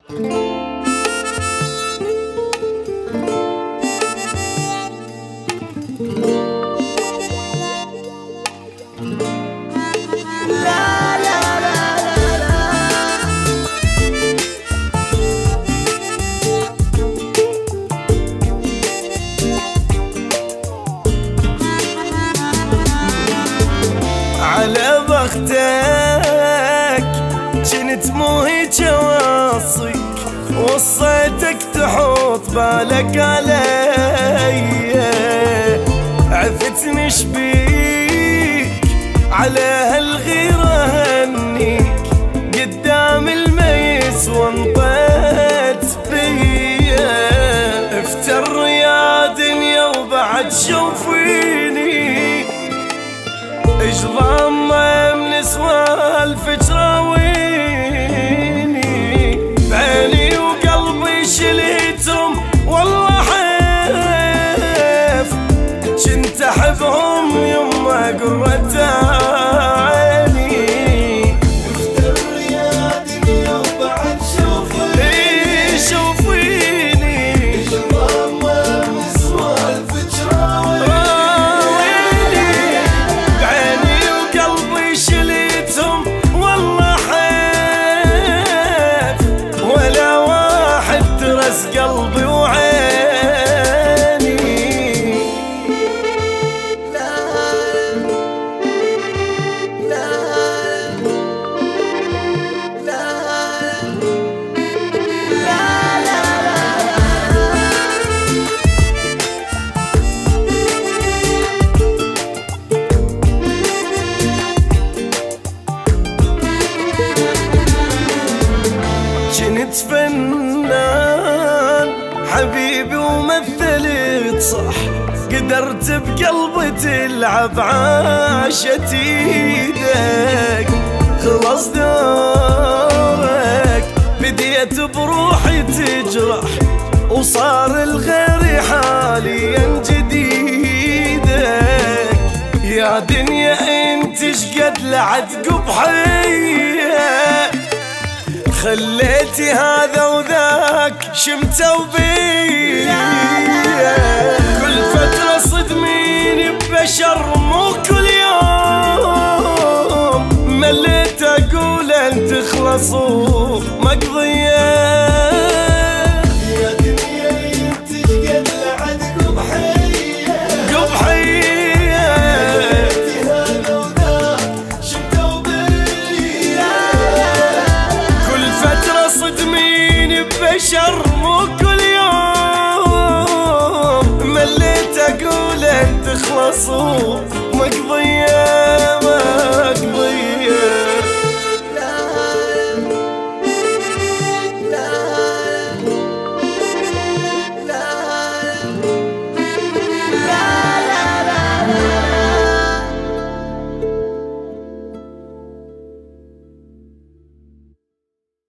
على بختك جنت مو هيج واصيك، وصيتك تحط بالك علي، عفتني شبيك على هالغيرة هنيك، قدام الميس وانطيت بيا، افتر يا دنيا وبعد شوفيني، اجرام من سوالفك راويني، بعيني وقلبي شليتهم والله حيف، كنت احبهم يما قرة عيني، افتر يا دنيا وبعد شوفيني، اجرام من سوالفك راويني، بعيني وقلبي شليتهم والله حيف، ولا واحد درس قلبي وعيني. كنت فنان حبيبي ومثلت صح، قدرت بقلبي تلعب عاشت ايدك، خلص دورك بديت بروحي تجرح، وصار الغير حاليا جديدك، يا دنيا انت شقد لعد قبحية، خليتي هذا وذاك شمتوا بي، كل فترة صدميني ببشر مو كل يوم، مليت اقول ان تخلصوا مقضية، يا دنيا انت شقد لعد قبحية، خليتي هذا وذاك شمتوا بي، صدميني ببشر مو كل يوم، مليت اقول ان تخلصوا مقضية.